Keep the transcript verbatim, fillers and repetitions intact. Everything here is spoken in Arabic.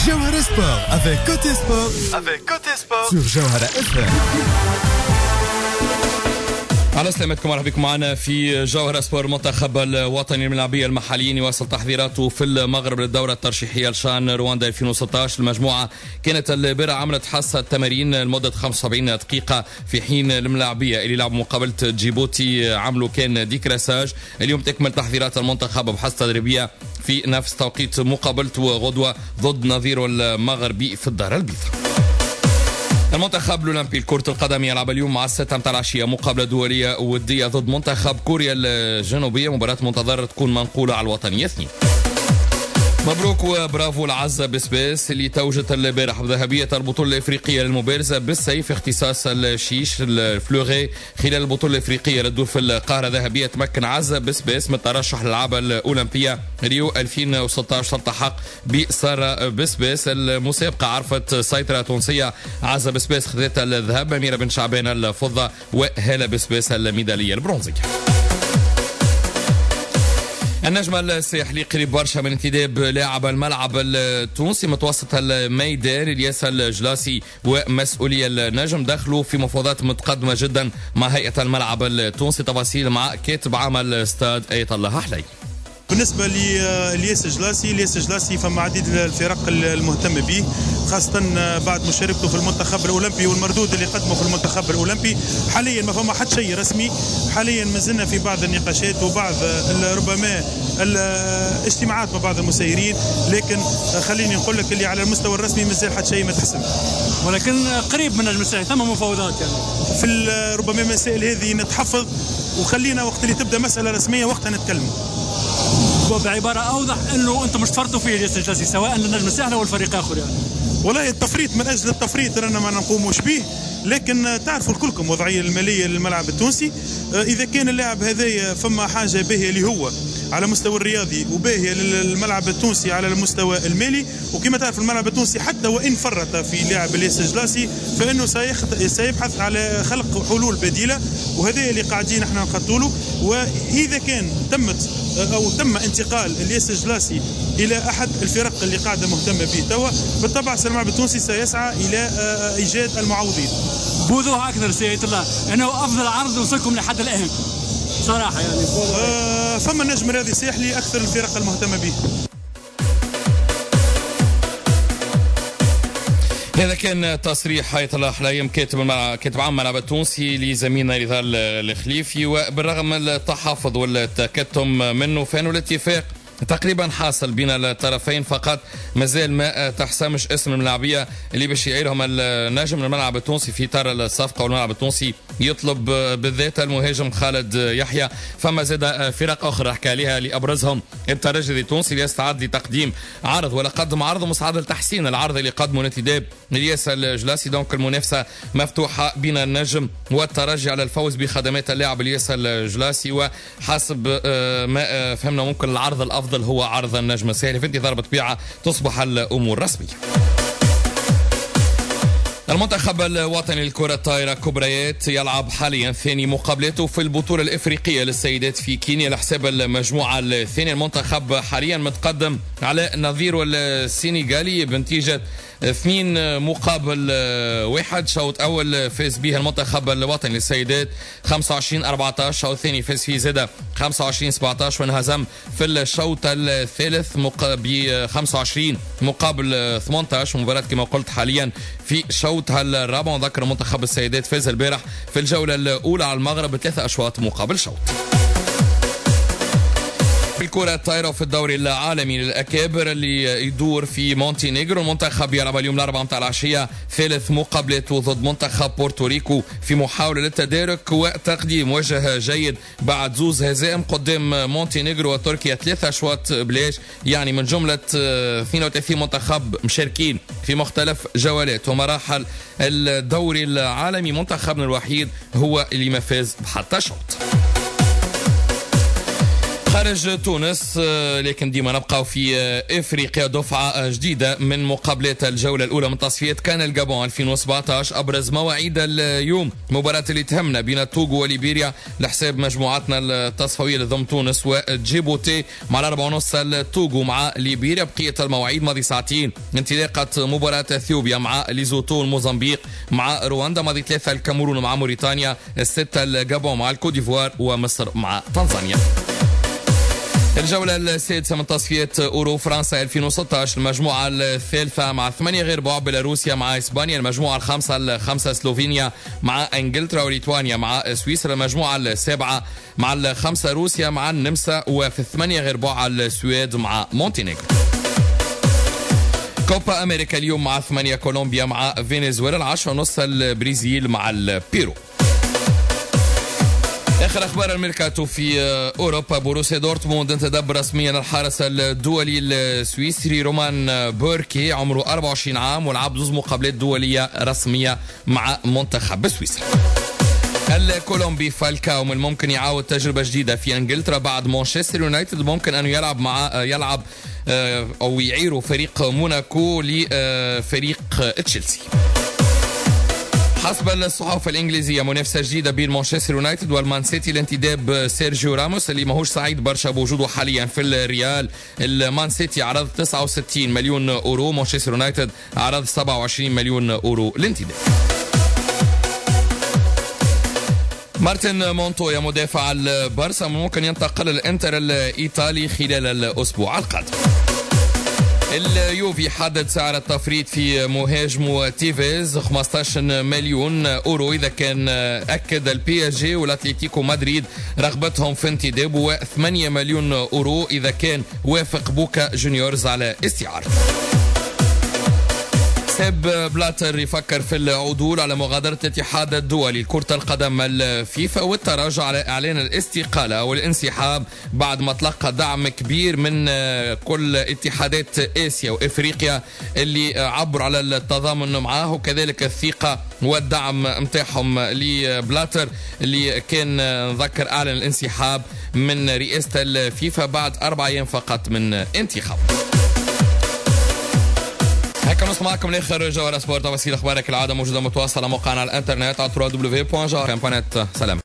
Jawhara Sport avec Côté Sport, avec Côté Sport sur Jawhara إف إم. على سلامتكم، مرحبا بكم معنا في جوهرة سبور. المنتخب الوطني الملاعبية المحليين يواصل تحضيراته في المغرب للدورة الترشيحية لشان رواندا ألفين وستة عشر. المجموعة كانت البارح عملت حصة تمارين لمدة خمسة وسبعين دقيقة، في حين الملاعبية اللي لعبوا مقابلة جيبوتي عملوا كان ديكراساج. اليوم تكمل تحضيرات المنتخب بحصة تدريبية في نفس توقيت مقابلته غدوة ضد نظيره المغربي في الدار البيضاء. المنتخب الأولمبي لكرة القدم يلعب اليوم مع الستة متاع العشية مقابلة دولية ودية ضد منتخب كوريا الجنوبية. مباراة منتظرة تكون منقولة على الوطنية اثنين. مبروك وبرافو لعزة بسباس اللي توجت البارح بذهبية البطولة الإفريقية للمبارزة بالسيف اختصاص الشيش الفلوغي خلال البطولة الإفريقية للدور في القاهرة ذهبية. تمكن عزة بسباس من الترشح للألعاب الأولمبية ريو ألفين وستة عشر، تلتحق بسارة بسباس. المسابقة عرفت سيطرة تونسية، عزة بسباس خذت الذهب، أميرة بن شعبان الفضة، وهالة بسباس الميدالية البرونزية. النجم الساحلي قريب برشا من انتداب لاعب الملعب التونسي متوسط الميدان الياس الجلاسي ومسؤولي النجم دخلوا في مفاوضات متقدمة جدا مع هيئة الملعب التونسي. تفاصيل مع كاتب عمل استاد آية الله حلي. بالنسبة لإلياس جلاسي، إلياس جلاسي فما عديد الفرق المهتمة به، خاصة بعد مشاركته في المنتخب الأولمبي والمردود اللي قدمه في المنتخب الأولمبي. حاليا ما فما حد شيء رسمي، حاليا ما زلنا في بعض النقاشات وبعض ربما الاجتماعات مع بعض المسيرين، لكن خليني نقول لك اللي على المستوى الرسمي مازال حد شيء ما تحسن، ولكن قريب من نجم الساحل ثم مفاوضات يعني في ربما المسائل هذه نتحفظ، وخلينا وقت اللي تبدا مسألة رسمية وقتها نتكلم. بعبارة أوضح أنه أنتم مش تفرطوا فيه الياس الجلاسي سواء للنجم الساحل أو الفريق آخر يعني. والله التفريط من أجل التفريط رانا ما نقوموش به، لكن تعرفوا الكلكم وضعية المالية للملعب التونسي. إذا كان اللاعب هذايا فما حاجة باهية اللي هو على مستوى الرياضي وباهية للملعب التونسي على المستوى المالي، وكما تعرف الملعب التونسي حتى وإن فرط في لاعب الياس الجلاسي فإنه سيبحث على خلق حلول بديلة، وهذا اللي قاعدين احنا نخطوا له. وإذا كان تمت أو تم انتقال الياس الجلاسي إلى أحد الفرق اللي قاعدة مهتمة به توا، بالطبع الملعب التونسي سيسعى إلى إيجاد المعوضين. بوضوح أكثر سيد الله أنه أفضل عرض وصلكم لحد الآن صراحة يعني. آه فما النجم الرياضي الساحلي أكثر الفرق المهتمة به. هذا كان تصريح آية الله حلايم كاتب كاتب عام الملعب التونسي لزميلنا رضال الخليفي. وبالرغم من التحفظ والتكتم منه فإنه الاتفاق تقريبا حاصل بين الطرفين، فقط مازال ما تحسمش اسم الملاعبيه اللي باش يعيرهم النجم الملعب التونسي في اطار الصفقه. والملعب التونسي يطلب بالذات المهاجم خالد يحيى. فما زاد فرق اخرى حكى عليها لابرزهم الترجي التونسي اللي يستعد لتقديم عرض ولا قدم عرض مستعد لتحسين العرض اللي قدمه الانتداب الياس الجلاسي. دونك المنافسه مفتوحه بين النجم والترجي على الفوز بخدمات اللاعب الياس الجلاسي، وحسب ما فهمنا ممكن العرض الافضل هو عرض النجم الساحلي. في انتظار بطبيعه تصبح الامور رسميه. المنتخب الوطني للكرة الطائرة كبريات يلعب حاليا ثاني مقابلته في البطولة الإفريقية للسيدات في كينيا لحساب المجموعة الثانية. المنتخب حاليا متقدم على نظيره السنغالي بنتيجة اثنين مقابل واحد. شوط أول فاز به المنتخب الوطني للسيدات خمسة وعشرين أربعة عشر، شوط ثاني فاز فيه زادة خمسة وعشرين سبعة عشر، وانهزم في الشوط الثالث ب خمسة وعشرين مقابل ثمانية عشر. مباراة كما قلت حاليا في شوطها الرابع. وذكر منتخب السيدات فاز البارح في الجولة الأولى على المغرب بثلاثة أشواط مقابل شوط. في الكرة الطائرة في الدوري العالمي للأكابر اللي يدور في مونتينيغرو، المنتخب يلعب اليوم الأربعاء متاع العشية ثالث مقابلته ضد منتخب بورتوريكو في محاولة للتدارك وتقديم وجه جيد بعد زوز هزائم قدام مونتينيغرو وتركيا ثلاثة أشواط بلاش، يعني من جملة اثنين وثلاثين منتخب مشاركين في مختلف جولات ومراحل الدوري العالمي. منتخبنا الوحيد هو اللي ما فاز بحتى شوط. خارج تونس لكن ديما نبقى في افريقيا. دفعه جديده من مقابلات الجوله الاولى من تصفيات كان الجابون ألفين وسبعطاش. ابرز مواعيد اليوم مباراه اللي تهمنا بين التوغو وليبيريا لحساب مجموعتنا التصفويه لضم تونس وجيبوتي مع الأربعة ونص التوغو مع ليبيريا. بقيه المواعيد ماضي ساعتين انطلاقه مباراه اثيوبيا مع ليزوتو الموزمبيق مع رواندا. ماضي ثلاثه الكاميرون مع موريتانيا. السته الجابون مع الكوديفوار ومصر مع تنزانيا. الجولة السادسة من تصفيات أورو فرنسا ألفين وستطاش. المجموعة الثالثة مع ثمانية غير بعض بيلاروسيا مع إسبانيا. المجموعة الخامسة الخمسة سلوفينيا مع إنجلترا وليتوانيا مع سويسرا. المجموعة السابعة مع الخمسة روسيا مع النمسا. وفي الثمانية غير بعض السويد مع مونتينيغرو. كوبا أمريكا اليوم مع ثمانية كولومبيا مع فنزويلا. العشرة ونص البرازيل مع البيرو. اخر اخبار الميركاتو في اوروبا. بوروسيا دورتموند انتدب رسميا الحارس الدولي السويسري رومان بوركي عمره أربعة وعشرين عام ولعب زوج مقابلات دوليه رسميه مع منتخب سويسرا. الكولومبي فالكاو من الممكن يعاود تجربه جديده في انجلترا بعد مانشستر يونايتد. ممكن انه يلعب مع يلعب او يعيروا فريق موناكو لفريق تشيلسي. حسب الصحافة الإنجليزية منافسة جديدة بين مانشستر يونايتد والمان سيتي لانتداب سيرجيو راموس اللي ماهوش سعيد برشا بوجوده حاليا في الريال. المان سيتي عرض تسعة وستين مليون أورو. مانشستر يونايتد عرض سبعة وعشرين مليون أورو لانتداب. مارتن مونتويا مدافع البارسا ممكن ينتقل الانتر الإيطالي خلال الأسبوع القادم. اليوفي حدد سعر التفريط في مهاجمه تيفيز خمسة عشر مليون أورو إذا كان أكد البي اس جي والأتليتيكو مدريد رغبتهم في انتدابه، وثمانية مليون أورو إذا كان وافق بوكا جونيورز على استعارته. سيب بلاتر يفكر في العدول على مغادرة الاتحاد الدولي لكرة القدم الفيفا والتراجع على إعلان الاستقالة والانسحاب بعد ما تلقى دعم كبير من كل اتحادات آسيا وإفريقيا اللي عبر على التضامن معاه، وكذلك الثقة والدعم متاعهم لبلاتر اللي كان نذكر أعلن الانسحاب من رئاسة الفيفا بعد أربع أيام فقط من انتخاب. هكا نوصل معكم لاخر جوهرة سبورت. تفاصيل اخبارك العاده موجوده متواصله موقعنا على الانترنت على دبليو دبليو دبليو دوت جوهرة دوت نت. سلام.